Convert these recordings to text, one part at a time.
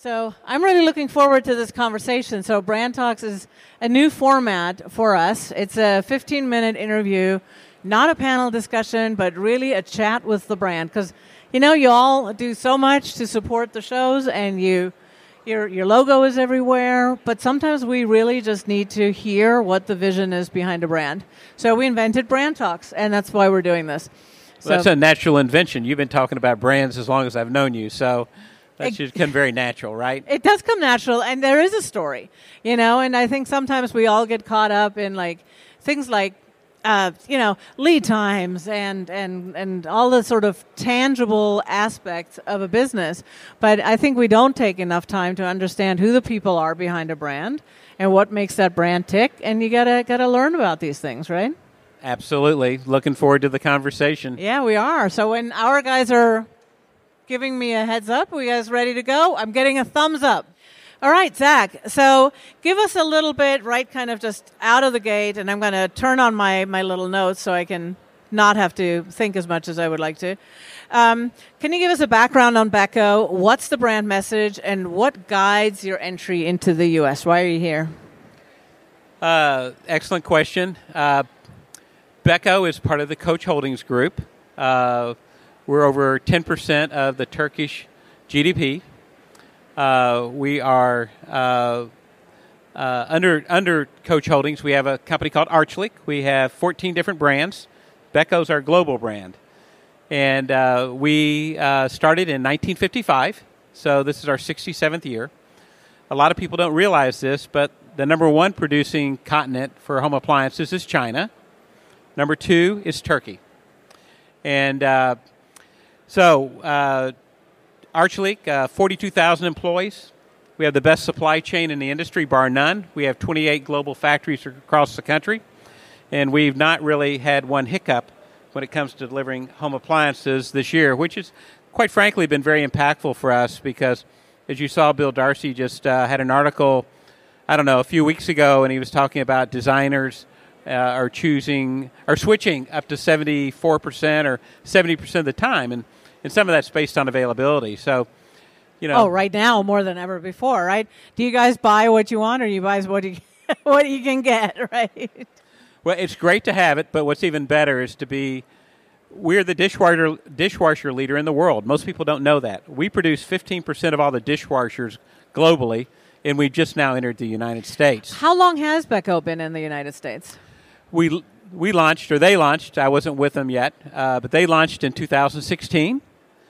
So I'm really looking forward to this conversation. So Brand Talks is a new format for us. It's a 15-minute interview, not a panel discussion, but really a chat with the brand. Because, you all do so much to support the shows, and your logo is everywhere. But sometimes we really just need to hear what the vision is behind a brand. So we invented Brand Talks, and that's why we're doing this. Well, that's a natural invention. You've been talking about brands as long as I've known you, so that should come very natural, right? It does come natural, and there is a story, and I think sometimes we all get caught up in things like lead times and all the sort of tangible aspects of a business. But I think we don't take enough time to understand who the people are behind a brand and what makes that brand tick, and you gotta learn about these things, right? Absolutely. Looking forward to the conversation. Yeah, we are. So when our guys are giving me a heads up, are you guys ready to go? I'm getting a thumbs up. All right, Zach. So give us a little bit, right, kind of just out of the gate, and I'm going to turn on my little notes so I can not have to think as much as I would like to. Can you give us a background on Beko? What's the brand message, and what guides your entry into the U.S.? Why are you here? Excellent question. Beko is part of the Coach Holdings Group. We're over 10% of the Turkish GDP. We are under Coach Holdings. We have a company called Arçelik. We have 14 different brands. Beko's our global brand. And we started in 1955, so this is our 67th year. A lot of people don't realize this, but the number one producing continent for home appliances is China. Number two is Turkey. And Arçelik, 42,000 employees. We have the best supply chain in the industry, bar none. We have 28 global factories across the country. And we've not really had one hiccup when it comes to delivering home appliances this year, which has, quite frankly, been very impactful for us because, as you saw, Bill Darcy just had an article, a few weeks ago, and he was talking about designers are switching up to 74% or 70% of the time, and some of that's based on availability. So, right now more than ever before, right? Do you guys buy what you want, or you buy what you can get, right? Well, it's great to have it, but what's even better is we're the dishwasher leader in the world. Most people don't know that. We produce 15% of all the dishwashers globally, and we just now entered the United States. How long has Beko been in the United States? We launched, or they launched, I wasn't with them yet, but they launched in 2016,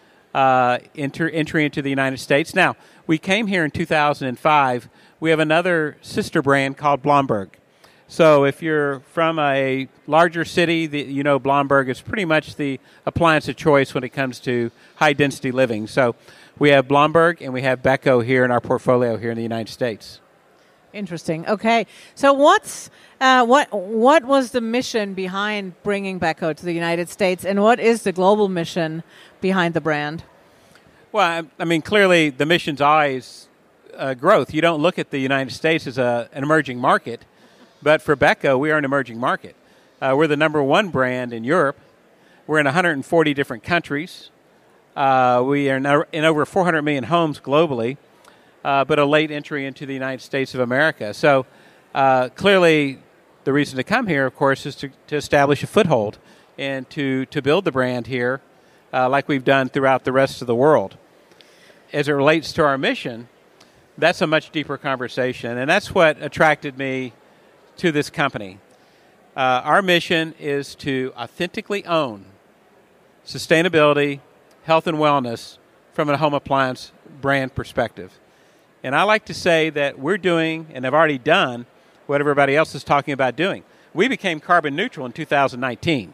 entry into the United States. Now, we came here in 2005. We have another sister brand called Blomberg. So if you're from a larger city, Blomberg is pretty much the appliance of choice when it comes to high-density living. So we have Blomberg and we have Beko here in our portfolio here in the United States. Interesting. Okay. So what was the mission behind bringing Beko to the United States, and what is the global mission behind the brand? Well, clearly the mission's always growth. You don't look at the United States as an emerging market, but for Beko, we are an emerging market. We're the number one brand in Europe. We're in 140 different countries. We are in over 400 million homes globally. But a late entry into the United States of America. So clearly the reason to come here, of course, is to establish a foothold and to build the brand here like we've done throughout the rest of the world. As it relates to our mission, that's a much deeper conversation, and that's what attracted me to this company. Our mission is to authentically own sustainability, health, and wellness from a home appliance brand perspective. And I like to say that we're doing, and have already done, what everybody else is talking about doing. We became carbon neutral in 2019.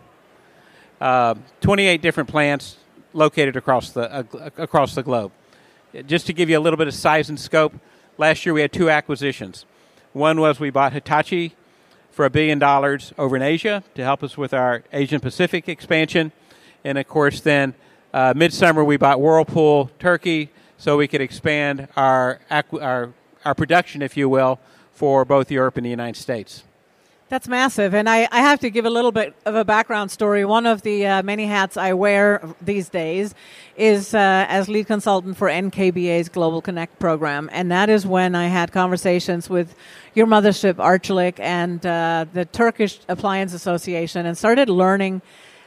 28 different plants located across the globe. Just to give you a little bit of size and scope, last year we had two acquisitions. One was we bought Hitachi for $1 billion over in Asia to help us with our Asian Pacific expansion. And, of course, then midsummer we bought Whirlpool Turkey, so we could expand our production, if you will, for both Europe and the United States. That's massive. And I have to give a little bit of a background story. One of the many hats I wear these days is as lead consultant for NKBA's Global Connect program. And that is when I had conversations with your mothership, Arçelik, and the Turkish Appliance Association, and started learning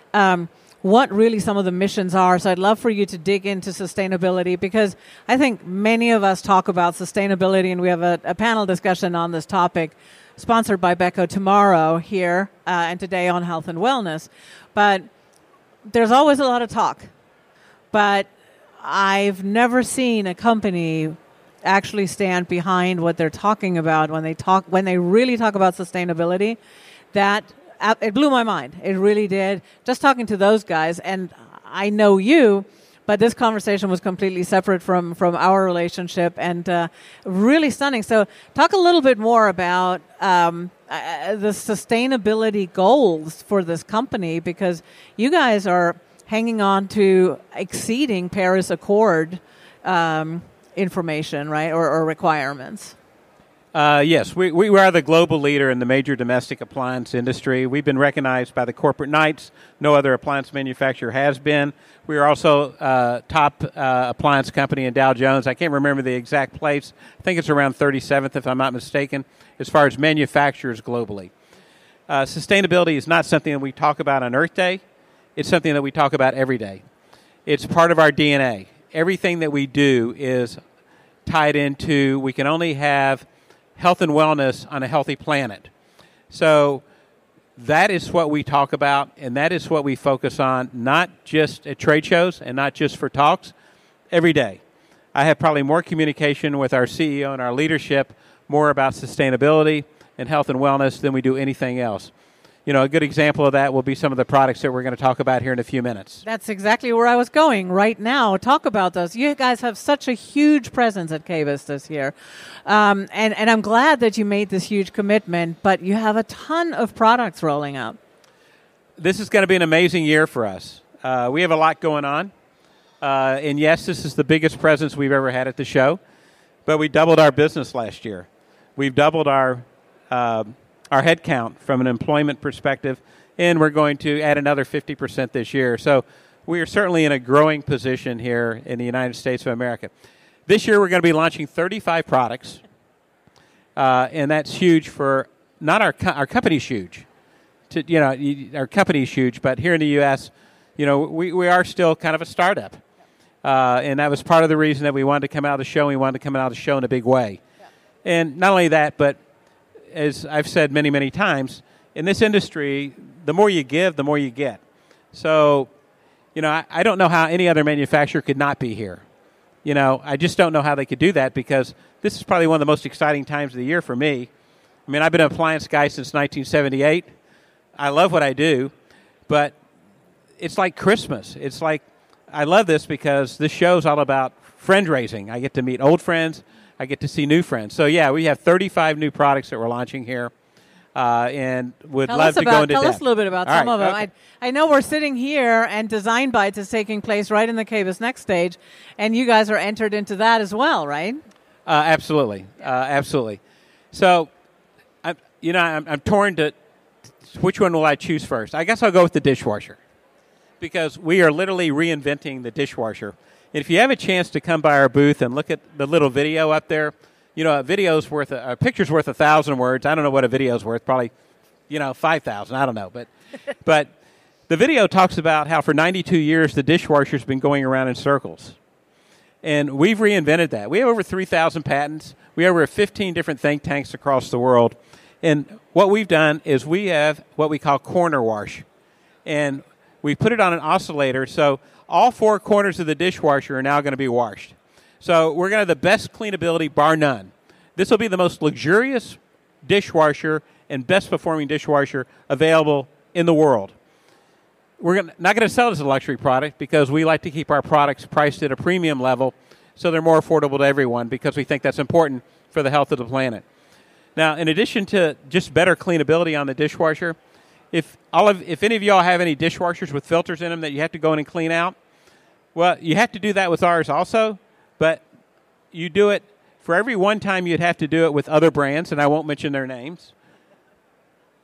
what really some of the missions are. So I'd love for you to dig into sustainability, because I think many of us talk about sustainability, and we have a panel discussion on this topic sponsored by Beko tomorrow here and today on health and wellness. But there's always a lot of talk. But I've never seen a company actually stand behind what they're talking about when they really talk about sustainability. That it blew my mind. It really did. Just talking to those guys, and I know you, but this conversation was completely separate from our relationship, and really stunning. So talk a little bit more about the sustainability goals for this company, because you guys are hanging on to exceeding Paris Accord information, right, or requirements. Yes, we are the global leader in the major domestic appliance industry. We've been recognized by the corporate knights. No other appliance manufacturer has been. We are also top appliance company in Dow Jones. I can't remember the exact place. I think it's around 37th, if I'm not mistaken, as far as manufacturers globally. Sustainability is not something that we talk about on Earth Day. It's something that we talk about every day. It's part of our DNA. Everything that we do is tied into, we can only have health and wellness on a healthy planet. So that is what we talk about, and that is what we focus on, not just at trade shows and not just for talks, every day. I have probably more communication with our CEO and our leadership, more about sustainability and health and wellness than we do anything else. You know, a good example of that will be some of the products that we're going to talk about here in a few minutes. That's exactly where I was going right now. Talk about those. You guys have such a huge presence at KBIS this year. And I'm glad that you made this huge commitment, but you have a ton of products rolling out. This is going to be an amazing year for us. We have a lot going on. And yes, this is the biggest presence we've ever had at the show, but we doubled our business last year. We've doubled our headcount from an employment perspective, and we're going to add another 50% this year. So we are certainly in a growing position here in the United States of America. This year we're going to be launching 35 products, and that's huge for, not our company's huge. Our company's huge, but here in the U.S., we are still kind of a startup. And that was part of the reason that we wanted to come out of the show, and we wanted to come out of the show in a big way. Yeah. And not only that, but as I've said many, many times, in this industry, the more you give, the more you get. So, I don't know how any other manufacturer could not be here. I just don't know how they could do that, because this is probably one of the most exciting times of the year for me. I mean, I've been an appliance guy since 1978. I love what I do, but it's like Christmas. It's like, I love this because this show's all about friend raising. I get to meet old friends. I get to see new friends. So, yeah, we have 35 new products that we're launching here, and would love to go into depth. Tell us a little bit about some of them. Okay. I know we're sitting here, and Design Bites is taking place right in the KBIS Next stage, and you guys are entered into that as well, right? Absolutely. Absolutely. So, I'm torn to which one will I choose first. I guess I'll go with the dishwasher, because we are literally reinventing the dishwasher. If you have a chance to come by our booth and look at the little video up there, a picture's worth 1,000 words. I don't know what a video's worth, probably, 5,000. I don't know. But the video talks about how for 92 years the dishwasher's been going around in circles. And we've reinvented that. We have over 3,000 patents. We have over 15 different think tanks across the world. And what we've done is we have what we call corner wash. And we put it on an oscillator, so all four corners of the dishwasher are now going to be washed. So we're going to have the best cleanability, bar none. This will be the most luxurious dishwasher and best performing dishwasher available in the world. We're not going to sell it as a luxury product, because we like to keep our products priced at a premium level so they're more affordable to everyone, because we think that's important for the health of the planet. Now, in addition to just better cleanability on the dishwasher, if any of y'all have any dishwashers with filters in them that you have to go in and clean out, well, you have to do that with ours also, but you do it for every one time you'd have to do it with other brands, and I won't mention their names.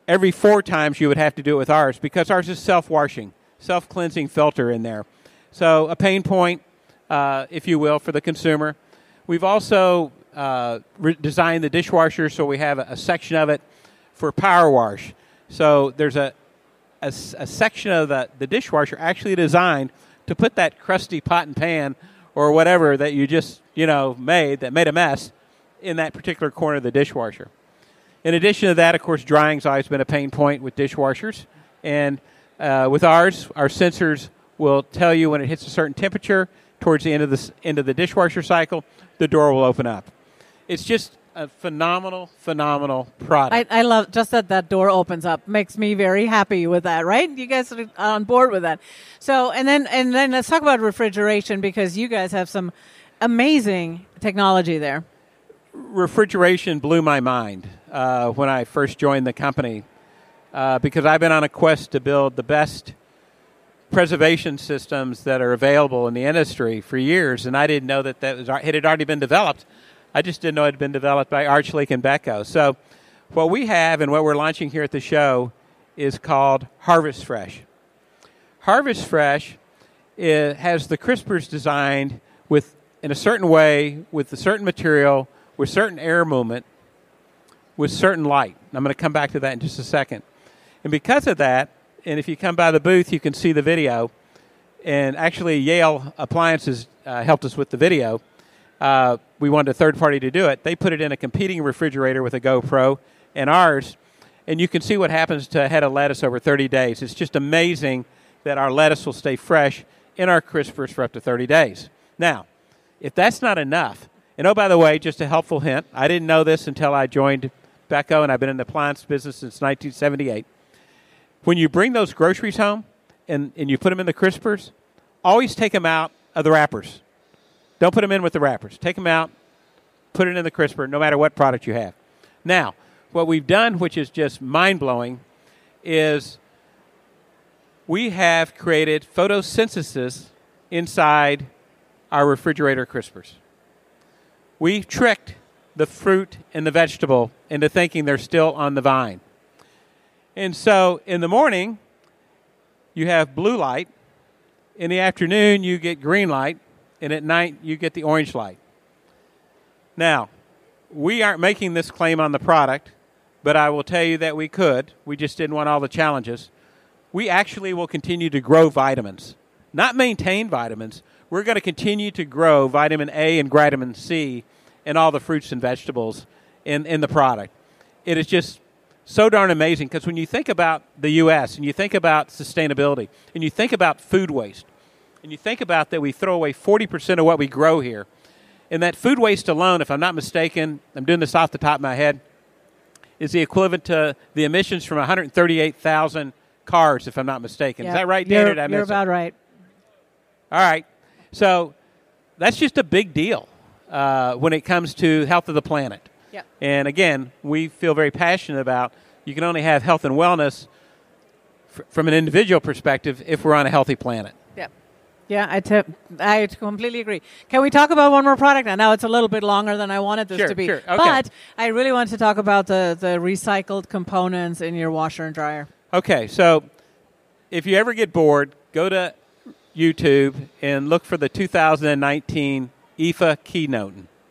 every 4 times you would have to do it with ours because ours is self-washing, self-cleansing filter in there. So a pain point, if you will, for the consumer. We've also designed the dishwasher so we have a section of it for power wash. So there's a section of the dishwasher actually designed to put that crusty pot and pan or whatever that you just, made a mess in that particular corner of the dishwasher. In addition to that, of course, drying's always been a pain point with dishwashers. And with ours, our sensors will tell you when it hits a certain temperature towards the end of the dishwasher cycle, the door will open up. It's just a phenomenal product. I love just that door opens up. Makes me very happy with that, right? You guys are on board with that. So, and then let's talk about refrigeration because you guys have some amazing technology there. Refrigeration blew my mind when I first joined the company because I've been on a quest to build the best preservation systems that are available in the industry for years, and I didn't know that it had already been developed. I just didn't know it had been developed by Arçelik and Beko. So what we have and what we're launching here at the show is called Harvest Fresh. Harvest Fresh has the crispers designed in a certain way, with a certain material, with certain air movement, with certain light. I'm going to come back to that in just a second. And because of that, and if you come by the booth, you can see the video. And actually, Yale Appliances helped us with the video. We wanted a third party to do it. They put it in a competing refrigerator with a GoPro and ours. And you can see what happens to a head of lettuce over 30 days. It's just amazing that our lettuce will stay fresh in our crispers for up to 30 days. Now, if that's not enough, and oh, by the way, just a helpful hint, I didn't know this until I joined Beko, and I've been in the appliance business since 1978. When you bring those groceries home and you put them in the crispers, always take them out of the wrappers. Don't put them in with the wrappers. Take them out, put it in the crisper, no matter what product you have. Now, what we've done, which is just mind-blowing, is we have created photosynthesis inside our refrigerator crispers. We tricked the fruit and the vegetable into thinking they're still on the vine. And so in the morning, you have blue light. In the afternoon, you get green light. And at night, you get the orange light. Now, we aren't making this claim on the product, but I will tell you that we could. We just didn't want all the challenges. We actually will continue to grow vitamins, not maintain vitamins. We're going to continue to grow vitamin A and vitamin C in all the fruits and vegetables in the product. It is just so darn amazing because when you think about the U.S. and you think about sustainability and you think about food waste, and you think about that we throw away 40% of what we grow here. And that food waste alone, if I'm not mistaken, I'm doing this off the top of my head, is the equivalent to the emissions from 138,000 cars, if I'm not mistaken. Yep. Is that right, Dan? You're about right. All right. So that's just a big deal when it comes to health of the planet. Yep. And again, we feel very passionate about you can only have health and wellness from an individual perspective if we're on a healthy planet. Yeah, I completely agree. Can we talk about one more product? I know it's a little bit longer than I wanted this to be. Sure. Okay. But I really want to talk about the recycled components in your washer and dryer. Okay, so if you ever get bored, go to YouTube and look for the 2019 IFA keynote.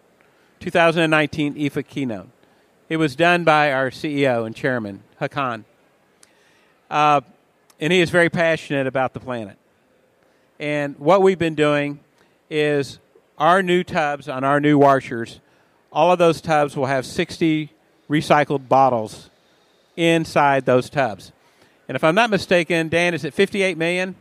2019 IFA keynote. It was done by our CEO and chairman, Hakan. And he is very passionate about the planet. And what we've been doing is our new tubs on our new washers, all of those tubs will have 60 recycled bottles inside those tubs. And if I'm not mistaken, Dan, is it 58 million?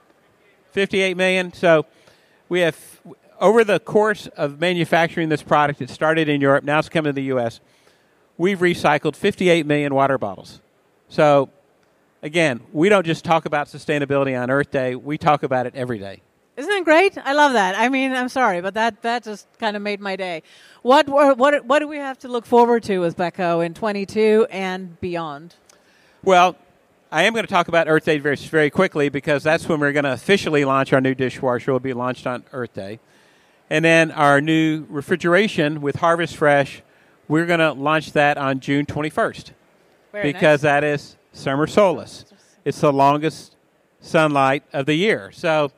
58 million. So we have, over the course of manufacturing this product, it started in Europe, now it's coming to the U.S., we've recycled 58 million water bottles. So again, we don't just talk about sustainability on Earth Day. We talk about it every day. Isn't it great? I love that. I mean, I'm sorry, but that just kind of made my day. What do we have to look forward to with Beko in 22 and beyond? Well, I am going to talk about Earth Day very, very quickly because that's when we're going to officially launch our new dishwasher. It will be launched on Earth Day. And then our new refrigeration with Harvest Fresh, we're going to launch that on June 21st. Very because nice. that is summer solstice. It's the longest sunlight of the year. So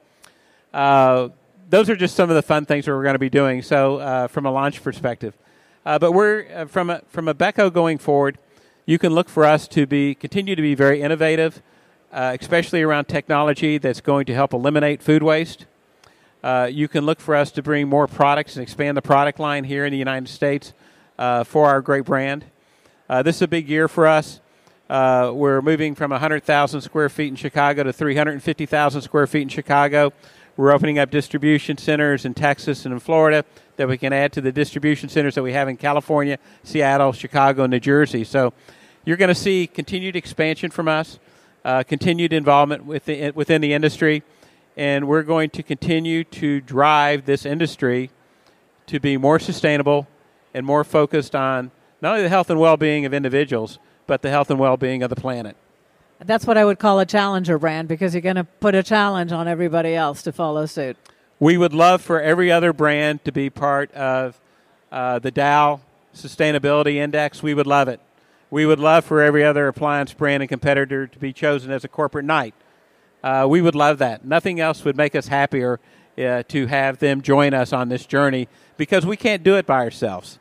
those are just some of the fun things that we're going to be doing. So from a launch perspective, but we're from a Becco going forward. You can look for us to continue to be very innovative, especially around technology that's going to help eliminate food waste. You can look for us to bring more products and expand the product line here in the United States for our great brand. This is a big year for us. We're moving from 100,000 square feet in Chicago to 350,000 square feet in Chicago. We're opening up distribution centers in Texas and in Florida that we can add to the distribution centers that we have in California, Seattle, Chicago, and New Jersey. So you're going to see continued expansion from us, continued involvement within the industry, and we're going to continue to drive this industry to be more sustainable and more focused on not only the health and well-being of individuals, but the health and well-being of the planet. That's what I would call a challenger brand, because you're going to put a challenge on everybody else to follow suit. We would love for every other brand to be part of the Dow Sustainability Index. We would love it. We would love for every other appliance brand and competitor to be chosen as a corporate knight. We would love that. Nothing else would make us happier to have them join us on this journey, because we can't do it by ourselves.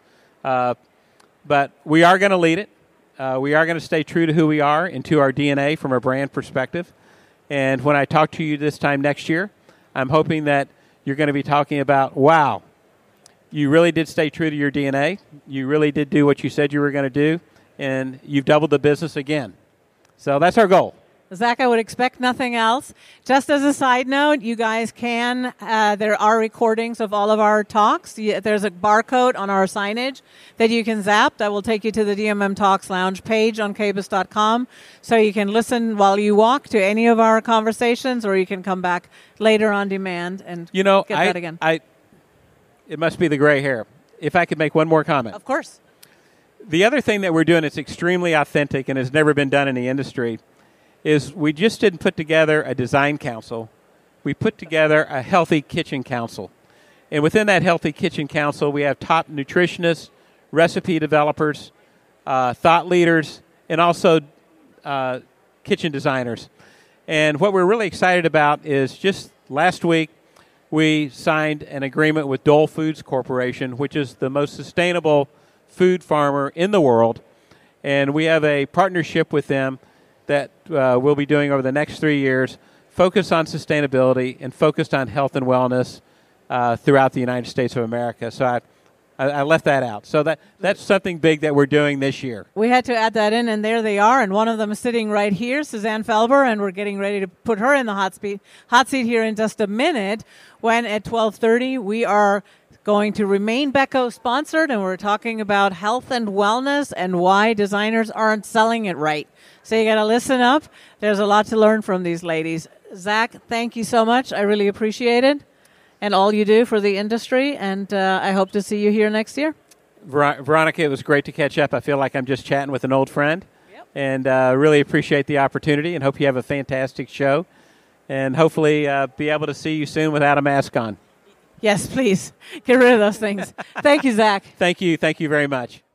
But we are going to lead it. We are going to stay true to who we are and to our DNA from a brand perspective. And when I talk to you this time next year, I'm hoping that you're going to be talking about, wow, you really did stay true to your DNA. You really did do what you said you were going to do, and you've doubled the business again. So that's our goal. Zach, I would expect nothing else. Just as a side note, you guys can, there are recordings of all of our talks. There's a barcode on our signage that you can zap. That will take you to the DMM Talks Lounge page on KBIS.com. So you can listen while you walk to any of our conversations, or you can come back later on demand and get that again. It must be the gray hair. If I could make one more comment. Of course. The other thing that we're doing that's extremely authentic and has never been done in the industry is we just didn't put together a design council. We put together a healthy kitchen council. And within that healthy kitchen council, we have top nutritionists, recipe developers, thought leaders, and also kitchen designers. And what we're really excited about is just last week, we signed an agreement with Dole Foods Corporation, which is the most sustainable food farmer in the world. And we have a partnership with them that we'll be doing over the next 3 years, focused on sustainability and focused on health and wellness throughout the United States of America. So I left that out. So that's something big that we're doing this year. We had to add that in, and there they are. And one of them is sitting right here, Suzanne Felber, and we're getting ready to put her in the hot seat here in just a minute, when at 12:30 we are going to remain Becco sponsored, and we're talking about health and wellness and why designers aren't selling it right. So you got to listen up. There's a lot to learn from these ladies. Zach, thank you so much. I really appreciate it and all you do for the industry, and I hope to see you here next year. Veronica, it was great to catch up. I feel like I'm just chatting with an old friend. Yep. And really appreciate the opportunity and hope you have a fantastic show, and hopefully be able to see you soon without a mask on. Yes, please. Get rid of those things. Thank you, Zach. Thank you. Thank you very much.